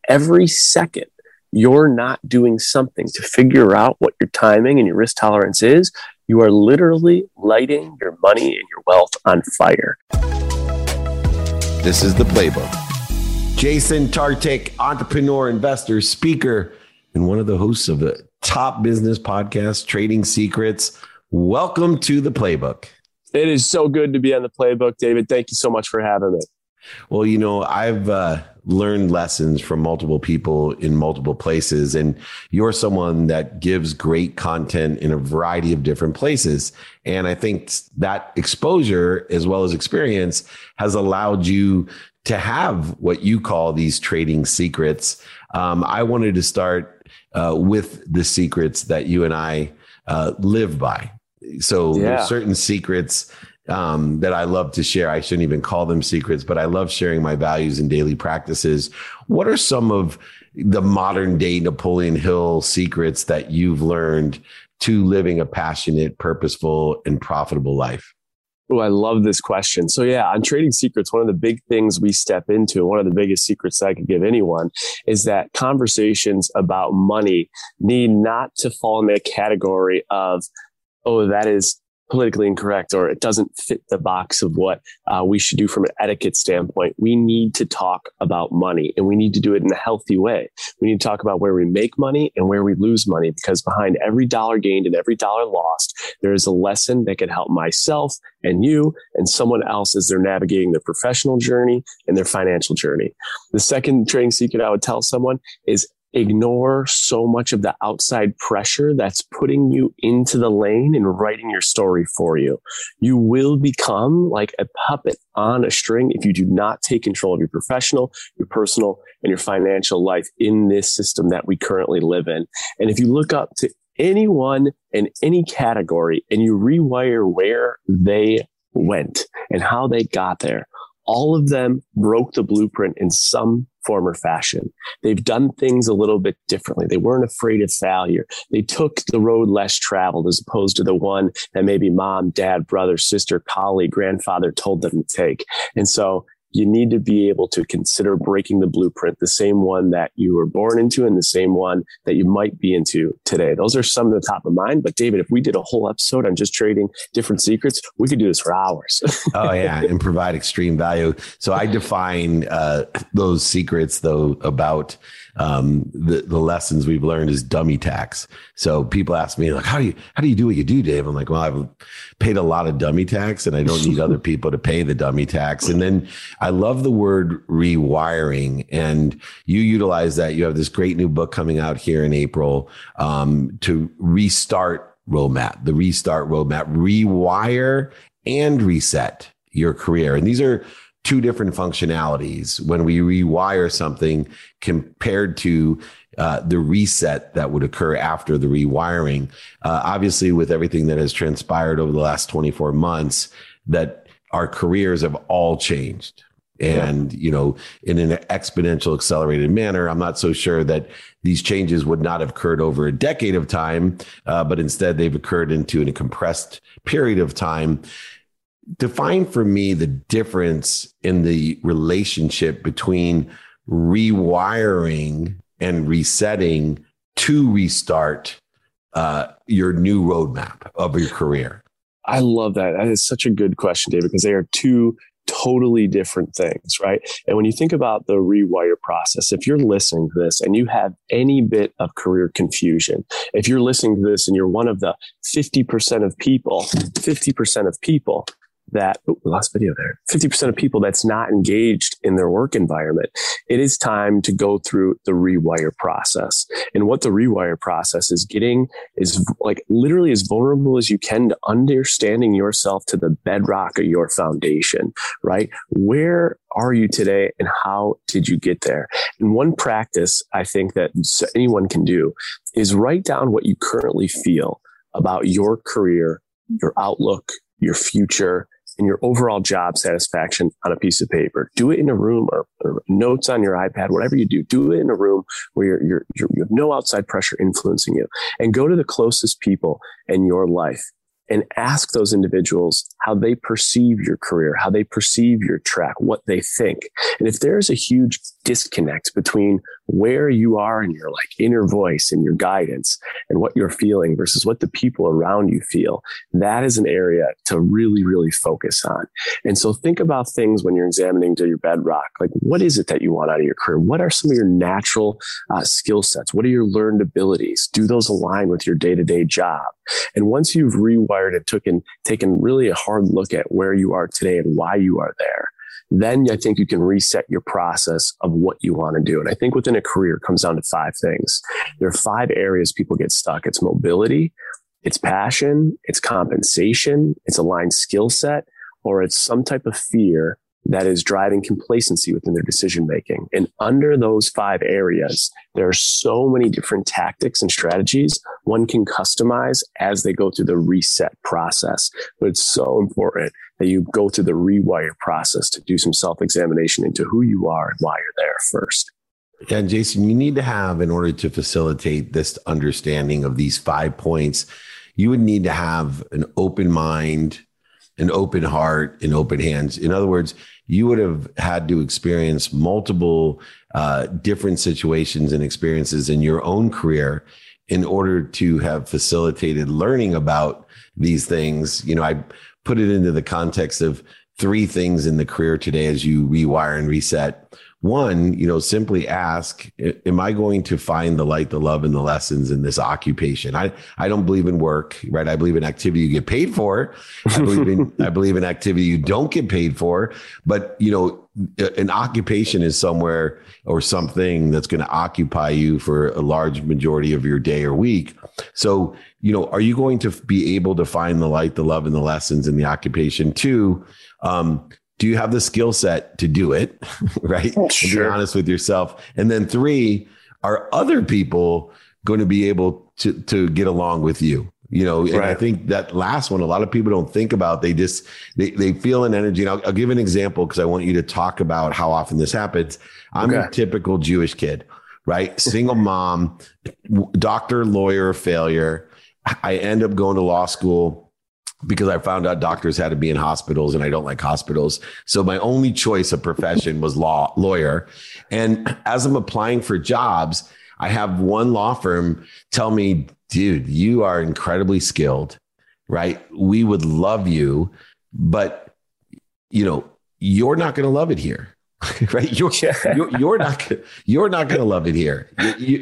every second you're not doing something to figure out what your timing and your risk tolerance is, you are literally lighting your money and your wealth on fire. This is The Playbook. Jason Tartick, entrepreneur, investor, speaker, and one of the hosts of the top business podcast, Trading Secrets. Welcome to The Playbook. It is so good to be on The Playbook, David. Thank you so much for having me. Well, you know, I've learned lessons from multiple people in multiple places, and you're someone that gives great content in a variety of different places. And I think that exposure as well as experience has allowed you to have what you call these trading secrets. I wanted to start with the secrets that you and I live by. So there's certain secrets that I love to share. I shouldn't even call them secrets, but I love sharing my values and daily practices. What are some of the modern day Napoleon Hill secrets that you've learned to living a passionate, purposeful, and profitable life? Oh, I love this question. So on Trading Secrets, one of the big things we step into, one of the biggest secrets that I could give anyone, is that conversations about money need not to fall in the category of, oh, that is politically incorrect, or it doesn't fit the box of what we should do from an etiquette standpoint. We need to talk about money, and we need to do it in a healthy way. We need to talk about where we make money and where we lose money, because behind every dollar gained and every dollar lost, there is a lesson that can help myself and you and someone else as they're navigating their professional journey and their financial journey. The second trading secret I would tell someone is ignore so much of the outside pressure that's putting you into the lane and writing your story for you. You will become like a puppet on a string if you do not take control of your professional, your personal, and your financial life in this system that we currently live in. And if you look up to anyone in any category and you rewire where they went and how they got there, all of them broke the blueprint in some form or fashion. They've done things a little bit differently. They weren't afraid of failure. They took the road less traveled as opposed to the one that maybe mom, dad, brother, sister, colleague, grandfather told them to take. And so you need to be able to consider breaking the blueprint, the same one that you were born into and the same one that you might be into today. Those are some of the top of mind. But David, if we did a whole episode on just trading different secrets, we could do this for hours. Oh, yeah. And provide extreme value. So I define those secrets, though, about the lessons we've learned is dummy tax. So people ask me, like, how do you do what you do, Dave? I'm like, well, I've paid a lot of dummy tax and I don't need other people to pay the dummy tax. And then I love the word rewiring, and you utilize that. You have this great new book coming out here in April, to restart roadmap, the restart roadmap, rewire and reset your career. And these are two different functionalities when we rewire something compared to the reset that would occur after the rewiring. Obviously, with everything that has transpired over the last 24 months, that our careers have all changed. And, you know, in an exponential accelerated manner. I'm not so sure that these changes would not have occurred over a decade of time, but instead they've occurred into a compressed period of time. Define for me the difference in the relationship between rewiring and resetting to restart your new roadmap of your career. I love that. That is such a good question, David, because they are two totally different things, right? And when you think about the rewire process, if you're listening to this and you have any bit of career confusion, if you're listening to this and you're one of the 50% of people that, last video there, 50% of people that's not engaged in their work environment, it is time to go through the rewire process. And what the rewire process is getting is like literally as vulnerable as you can to understanding yourself to the bedrock of your foundation, right? Where are you today and how did you get there? And one practice I think that anyone can do is write down what you currently feel about your career, your outlook, your future, and your overall job satisfaction on a piece of paper. Do it in a room or notes on your iPad, whatever you do. Do it in a room where you have no outside pressure influencing you, and go to the closest people in your life and ask those individuals how they perceive your career, how they perceive your track, what they think. And if there's a huge disconnect between where you are in your like inner voice and your guidance and what you're feeling versus what the people around you feel, that is an area to really, really focus on. And so think about things when you're examining to your bedrock. Like, what is it that you want out of your career? What are some of your natural skill sets? What are your learned abilities? Do those align with your day-to-day job? And once you've rewired and taken really a hard look at where you are today and why you are there, then I think you can reset your process of what you want to do. And I think within a career it comes down to 5 things. There are 5 areas people get stuck. It's mobility, it's passion, it's compensation, it's aligned skill set, or it's some type of fear that is driving complacency within their decision making. And under those 5 areas, there are so many different tactics and strategies one can customize as they go through the reset process. But it's so important that you go through the rewire process to do some self-examination into who you are and why you're there first. And Jason, you need to have, in order to facilitate this understanding of these 5 points, you would need to have an open mind, an open heart, and open hands. In other words, you would have had to experience multiple different situations and experiences in your own career in order to have facilitated learning about these things. You know, I put it into the context of 3 things in the career today as you rewire and reset. 1, you know, simply ask, am I going to find the light, the love, and the lessons in this occupation? I don't believe in work, right? I believe in activity you get paid for. I believe in activity you don't get paid for. But, you know, an occupation is somewhere or something that's going to occupy you for a large majority of your day or week. So, you know, are you going to be able to find the light, the love, and the lessons in the occupation? 2, do you have the skill set to do it? Right? Sure. Be honest with yourself. And then 3, are other people going to be able to get along with you? You know, and I think that last one, a lot of people don't think about. They just, they feel an energy. And I'll give an example because I want you to talk about how often this happens. I'm a typical Jewish kid, right? Single mom, doctor, lawyer, failure. I end up going to law school because I found out doctors had to be in hospitals and I don't like hospitals. So my only choice of profession was lawyer. And as I'm applying for jobs, I have one law firm tell me, dude, you are incredibly skilled, right? We would love you, but you know, you're not going to love it here. Right. You're not going to love it here.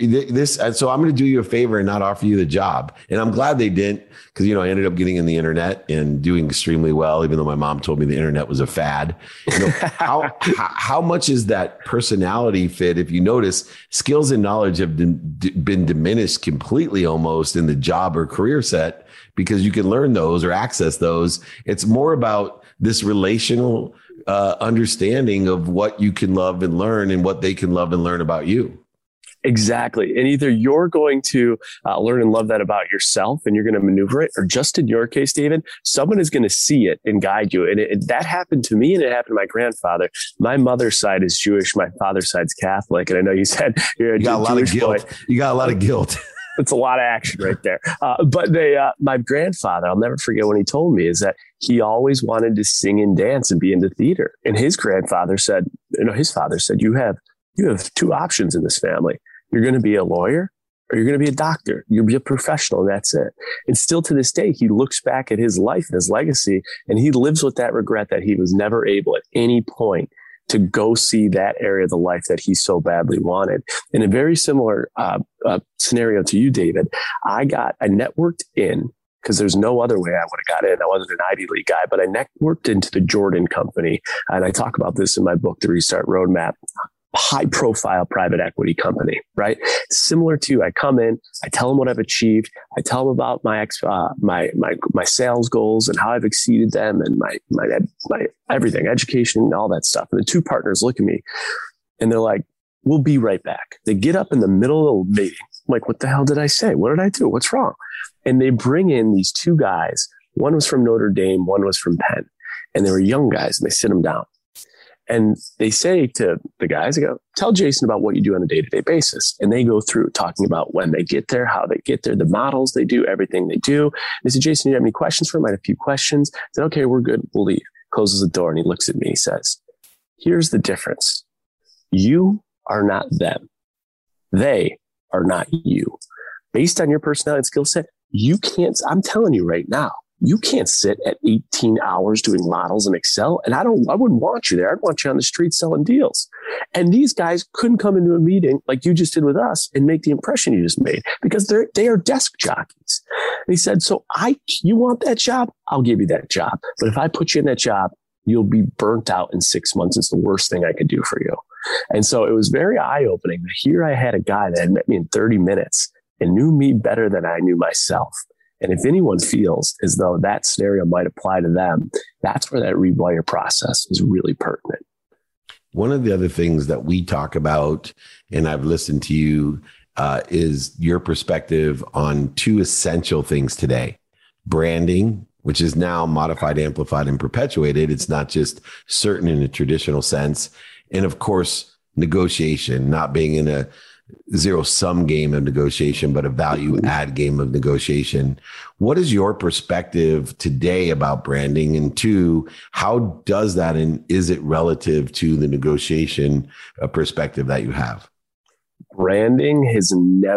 And so I'm going to do you a favor and not offer you the job. And I'm glad they didn't, because, you know, I ended up getting in the internet and doing extremely well, even though my mom told me the internet was a fad. You know, how much is that personality fit? If you notice, skills and knowledge have been diminished completely almost in the job or career set because you can learn those or access those. It's more about this relational understanding of what you can love and learn and what they can love and learn about you. Exactly. And either you're going to learn and love that about yourself and you're going to maneuver it, or just in your case, David, someone is going to see it and guide you. And that happened to me and it happened to my grandfather. My mother's side is Jewish. My father's side's Catholic. And I know you said you got a lot of guilt. You got a lot of guilt. It's a lot of action right there. But my grandfather, I'll never forget when he told me, is that he always wanted to sing and dance and be into theater. And his grandfather said, his father said, you have 2 options in this family. You're going to be a lawyer or you're going to be a doctor. You'll be a professional and that's it. And still to this day, he looks back at his life and his legacy and he lives with that regret that he was never able at any point to go see that area of the life that he so badly wanted. In a very similar scenario to you, David, I networked in, because there's no other way I would have got in. I wasn't an Ivy League guy, but I networked into the Jordan Company. And I talk about this in my book, The Restart Roadmap. High profile private equity company, right? Similar to, I come in, I tell them what I've achieved. I tell them about my sales goals and how I've exceeded them and my everything, education and all that stuff. And the 2 partners look at me and they're like, we'll be right back. They get up in the middle of the meeting. I'm like, what the hell did I say? What did I do? What's wrong? And they bring in these 2 guys. One was from Notre Dame. One was from Penn. And they were young guys and they sit them down. And they say to the guys, they go, tell Jason about what you do on a day-to-day basis. And they go through talking about when they get there, how they get there, the models they do, everything they do. They said, Jason, do you have any questions for him? I had a few questions. I said, okay, we're good. We'll leave. Closes the door and he looks at me. He says, here's the difference. You are not them. They are not you. Based on your personality and skill set, you can't, I'm telling you right now, you can't sit at 18 hours doing models in Excel. And I wouldn't want you there. I'd want you on the street selling deals. And these guys couldn't come into a meeting like you just did with us and make the impression you just made because they are desk jockeys. And he said, so you want that job? I'll give you that job. But if I put you in that job, you'll be burnt out in 6 months. It's the worst thing I could do for you. And so it was very eye-opening. Here I had a guy that had met me in 30 minutes and knew me better than I knew myself. And if anyone feels as though that scenario might apply to them, that's where that rewire process is really pertinent. One of the other things that we talk about, and I've listened to you, is your perspective on two essential things today. Branding, which is now modified, amplified, and perpetuated. It's not just certain in a traditional sense. And of course, negotiation, not being in a zero-sum game of negotiation, but a value-add game of negotiation. What is your perspective today about branding? And two, how does that and is it relative to the negotiation perspective that you have? Branding has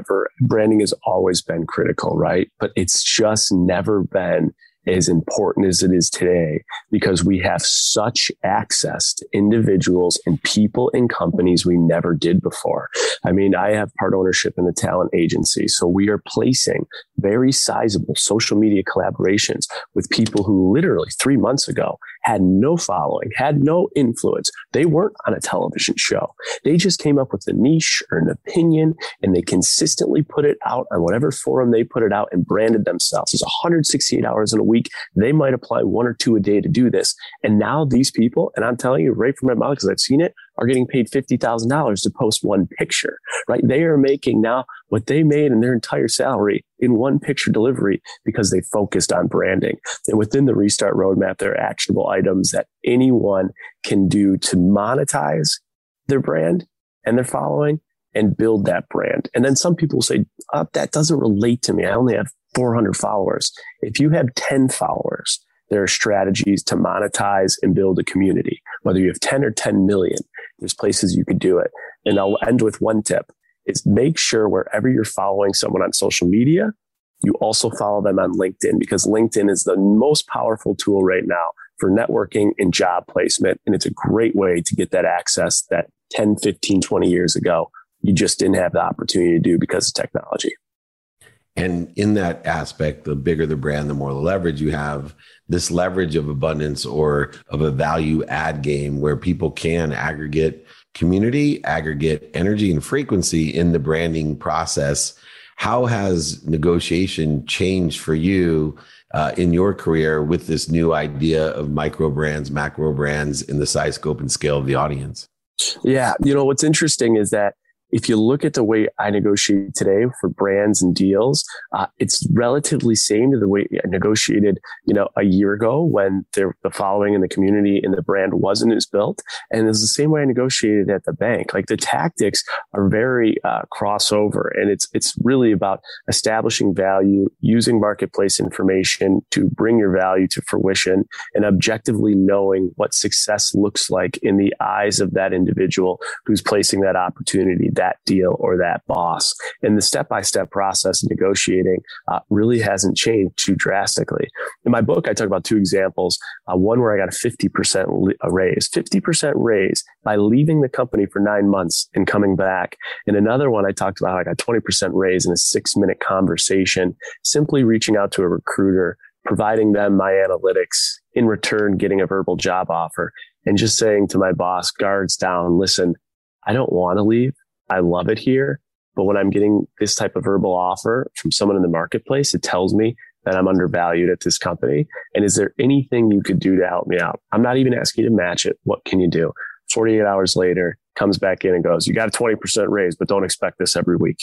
always been critical, right? But it's just never been as important as it is today because we have such access to individuals and people and companies we never did before. I mean, I have part ownership in the talent agency. So we are placing very sizable social media collaborations with people who literally 3 months ago had no following, had no influence. They weren't on a television show. They just came up with a niche or an opinion and they consistently put it out on whatever forum they put it out and branded themselves. It's 168 hours in a week. They might apply 1 or 2 a day to do this. And now these people, and I'm telling you right from my mouth because I've seen it, are getting paid $50,000 to post one picture, right? They are making now what they made in their entire salary in one picture delivery because they focused on branding. And within the Restart Roadmap, there are actionable items that anyone can do to monetize their brand and their following and build that brand. And then some people say, that doesn't relate to me. I only have 400 followers. If you have 10 followers, there are strategies to monetize and build a community. Whether you have 10 or 10 million, there's places you could do it. And I'll end with one tip is make sure wherever you're following someone on social media, you also follow them on LinkedIn because LinkedIn is the most powerful tool right now for networking and job placement. And it's a great way to get that access that 10, 15, 20 years ago, you just didn't have the opportunity to do because of technology. And in that aspect, the bigger the brand, the more the leverage you have. This leverage of abundance or of a value add game where people can aggregate community, aggregate energy and frequency in the branding process. How has negotiation changed for you in your career with this new idea of micro brands, macro brands in the size, scope, and scale of the audience? Yeah. What's interesting is that if you look at the way I negotiate today for brands and deals, it's relatively same to the way I negotiated, a year ago when the following in the community and the brand wasn't as built. And it's the same way I negotiated at the bank. Like the tactics are very crossover, and it's really about establishing value, using marketplace information to bring your value to fruition, and objectively knowing what success looks like in the eyes of that individual who's placing that opportunity, that deal, or that boss. And the step-by-step process of negotiating really hasn't changed too drastically. In my book, I talk about 2 examples. One where I got a 50% raise by leaving the company for 9 months and coming back. And another one I talked about, I got 20% raise in a 6-minute conversation, simply reaching out to a recruiter, providing them my analytics, in return getting a verbal job offer, and just saying to my boss, guards down, listen, I don't want to leave. I love it here. But when I'm getting this type of verbal offer from someone in the marketplace, it tells me that I'm undervalued at this company. And is there anything you could do to help me out? I'm not even asking you to match it. What can you do? 48 hours later, comes back in and goes, you got a 20% raise, but don't expect this every week.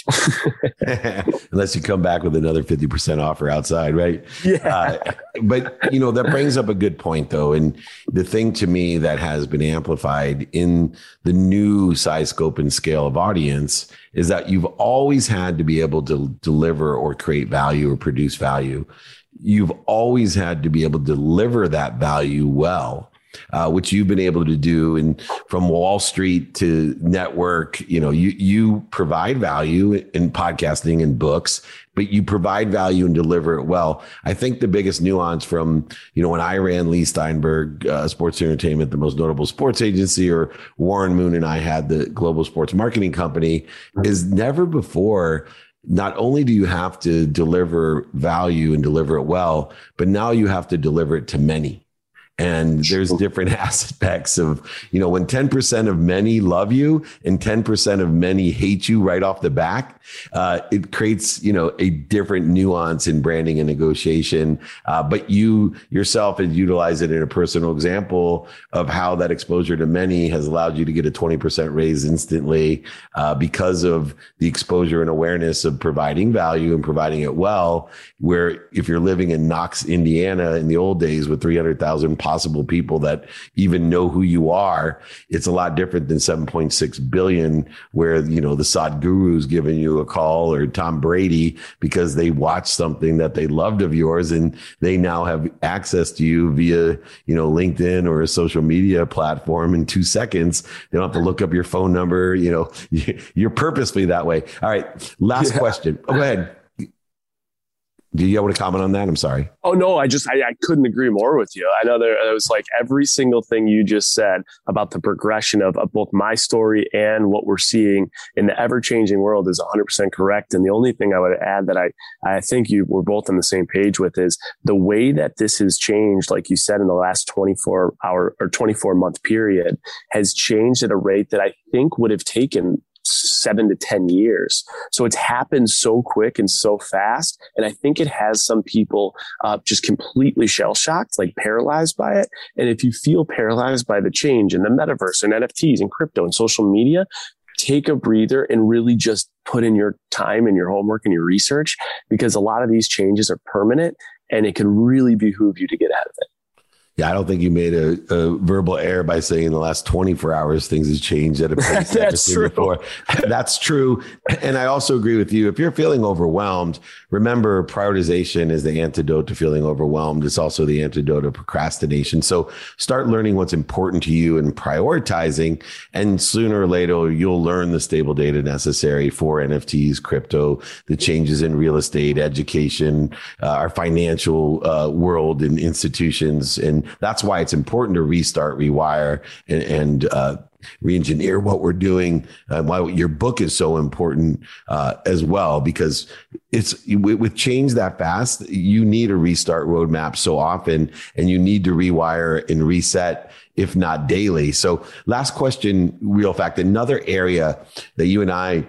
Unless you come back with another 50% offer outside, right? Yeah. But, that brings up a good point, though. And the thing to me that has been amplified in the new size, scope, and scale of audience is that you've always had to be able to deliver or create value or produce value. You've always had to be able to deliver that value well. Which you've been able to do. And from Wall Street to network, you provide value in podcasting and books, but you provide value and deliver it well. I think the biggest nuance from, when I ran Lee Steinberg, Sports Entertainment, the most notable sports agency, or Warren Moon and I had the global sports marketing company, is never before. Not only do you have to deliver value and deliver it well, but now you have to deliver it to many. And there's different aspects of, when 10% of many love you and 10% of many hate you right off the back, it creates, a different nuance in branding and negotiation. But you yourself have utilized it in a personal example of how that exposure to many has allowed you to get a 20% raise instantly because of the exposure and awareness of providing value and providing it well. Where if you're living in Knox, Indiana in the old days with 300,000 possible people that even know who you are, it's a lot different than 7.6 billion where, the Sadhguru's giving you a call, or Tom Brady, because they watched something that they loved of yours and they now have access to you via, LinkedIn or a social media platform in 2 seconds. They don't have to look up your phone number. You're purposely that way. All right. Last question. Go ahead. Do you want to comment on that? I'm sorry. Oh, no, I couldn't agree more with you. I know it was like every single thing you just said about the progression of both my story and what we're seeing in the ever-changing world is 100% correct. And the only thing I would add that I think we're both on the same page with is the way that this has changed, like you said, in the last 24-hour or 24-month period has changed at a rate that I think would have taken 7 to 10 years. So it's happened so quick and so fast. And I think it has some people just completely shell shocked, like paralyzed by it. And if you feel paralyzed by the change in the metaverse and NFTs and crypto and social media, take a breather and really just put in your time and your homework and your research, because a lot of these changes are permanent and it can really behoove you to get out of it. Yeah, I don't think you made a verbal error by saying in the last 24 hours, things have changed at a pace That's true. Before. That's true. And I also agree with you. If you're feeling overwhelmed, remember prioritization is the antidote to feeling overwhelmed. It's also the antidote of procrastination. So start learning what's important to you and prioritizing. And sooner or later, you'll learn the stable data necessary for NFTs, crypto, the changes in real estate, education, our financial world and institutions. And that's why it's important to restart, rewire, and re-engineer what we're doing. Why your book is so important as well, because it's with change that fast, you need a restart roadmap so often, and you need to rewire and reset, if not daily. So last question, real fact, another area that you and I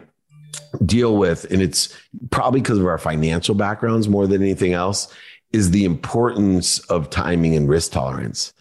deal with, and it's probably because of our financial backgrounds more than anything else, is the importance of timing and risk tolerance.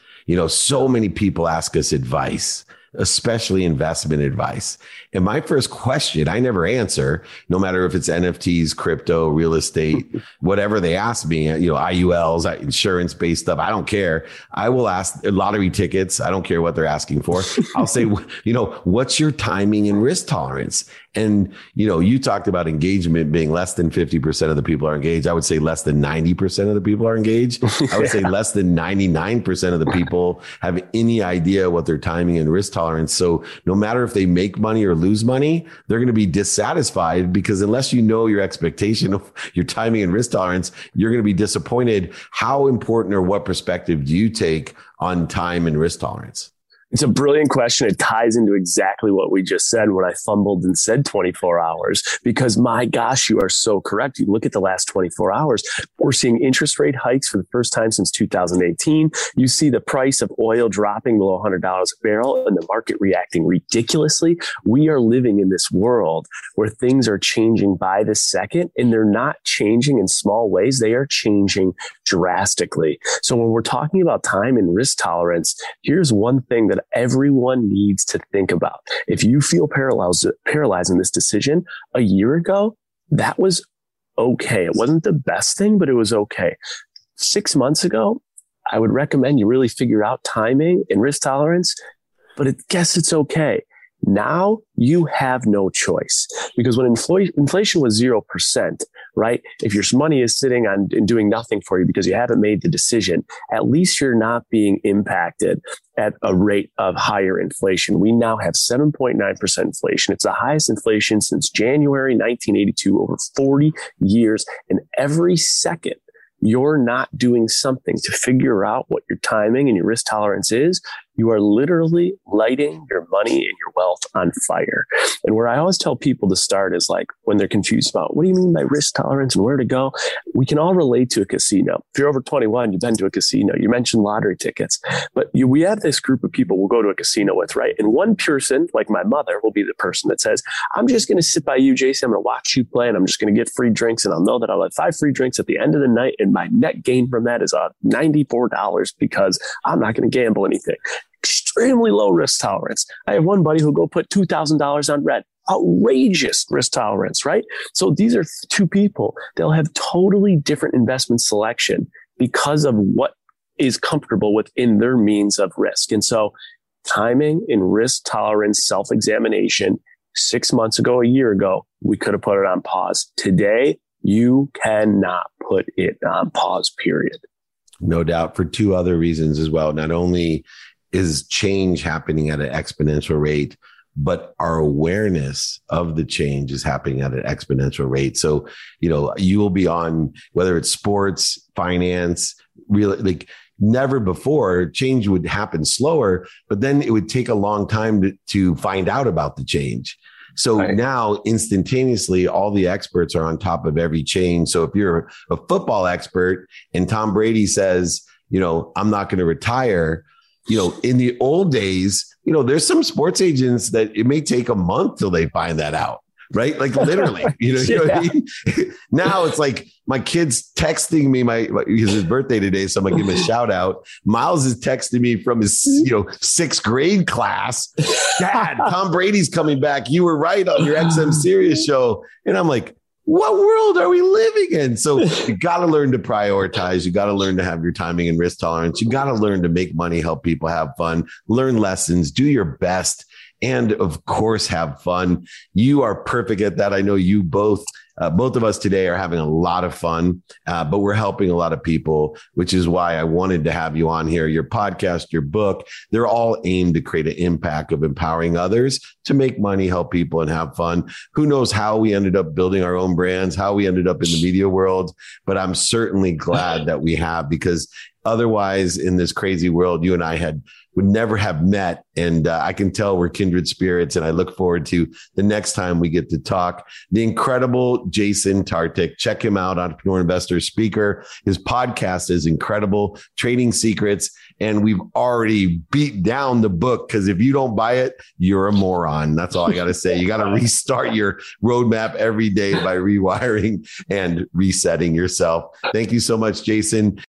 So many people ask us advice, especially investment advice. And my first question, I never answer, no matter if it's NFTs, crypto, real estate, whatever they ask me, IULs, insurance-based stuff, I don't care. I will ask lottery tickets. I don't care what they're asking for. I'll say, what's your timing and risk tolerance? And, you talked about engagement being less than 50% of the people are engaged. I would say less than 90% of the people are engaged. I would say less than 99% of the people have any idea what their timing and risk tolerance. So no matter if they make money or lose money, they're going to be dissatisfied, because unless you know your expectation of your timing and risk tolerance, you're going to be disappointed. How important or what perspective do you take on time and risk tolerance? It's a brilliant question. It ties into exactly what we just said when I fumbled and said 24 hours, because my gosh, you are so correct. You look at the last 24 hours, we're seeing interest rate hikes for the first time since 2018. You see the price of oil dropping below $100 a barrel and the market reacting ridiculously. We are living in this world where things are changing by the second, and they're not changing in small ways. They are changing drastically. So when we're talking about time and risk tolerance, here's one thing that that everyone needs to think about. If you feel paralyzed in this decision a year ago, that was okay. It wasn't the best thing, but it was okay. 6 months ago, I would recommend you really figure out timing and risk tolerance, but I guess it's okay. Now you have no choice, because when inflation was 0%, right? If your money is sitting on and doing nothing for you because you haven't made the decision, at least you're not being impacted at a rate of higher inflation. We now have 7.9% inflation. It's the highest inflation since January 1982, over 40 years. And every second you're not doing something to figure out what your timing and your risk tolerance is, you are literally lighting your money and your wealth on fire. And where I always tell people to start is like when they're confused about what do you mean by risk tolerance and where to go, we can all relate to a casino. If you're over 21, you've been to a casino. You mentioned lottery tickets, but we have this group of people we'll go to a casino with, right? And one person, like my mother, will be the person that says, I'm just going to sit by you, Jason. I'm going to watch you play and I'm just going to get free drinks. And I'll know that I'll have 5 free drinks at the end of the night. And my net gain from that is $94 because I'm not going to gamble anything. Extremely low risk tolerance. I have one buddy who'll go put $2,000 on red. Outrageous risk tolerance, right? So these are two people. They'll have totally different investment selection because of what is comfortable within their means of risk. And so timing and risk tolerance, self-examination, 6 months ago, a year ago, we could have put it on pause. Today, you cannot put it on pause, period. No doubt, for 2 other reasons as well. Not only is change happening at an exponential rate, but our awareness of the change is happening at an exponential rate. So, you will be on, whether it's sports, finance, really, like never before, change would happen slower, but then it would take a long time to find out about the change. So now instantaneously, all the experts are on top of every change. So if you're a football expert and Tom Brady says, I'm not going to retire, in the old days, there's some sports agents that it may take a month till they find that out. Right? Like literally, you know what I mean? Now it's like my kid's texting me because his birthday today. So I'm gonna give him a shout out. Miles is texting me from his, 6th grade class. Dad, Tom Brady's coming back. You were right on your XM Sirius show. And I'm like, what world are we living in? So you got to learn to prioritize. You got to learn to have your timing and risk tolerance. You got to learn to make money, help people have fun, learn lessons, do your best. And of course, have fun. You are perfect at that. I know you both of us today are having a lot of fun, but we're helping a lot of people, which is why I wanted to have you on here. Your podcast, your book, they're all aimed to create an impact of empowering others to make money, help people, and have fun. Who knows how we ended up building our own brands, how we ended up in the media world, but I'm certainly glad that we have, because otherwise in this crazy world, you and I would never have met. And I can tell we're kindred spirits. And I look forward to the next time we get to talk. The incredible Jason Tartick. Check him out, Entrepreneur Investor Speaker. His podcast is incredible, Trading Secrets. And we've already beat down the book, because if you don't buy it, you're a moron. That's all I got to say. You got to restart your roadmap every day by rewiring and resetting yourself. Thank you so much, Jason.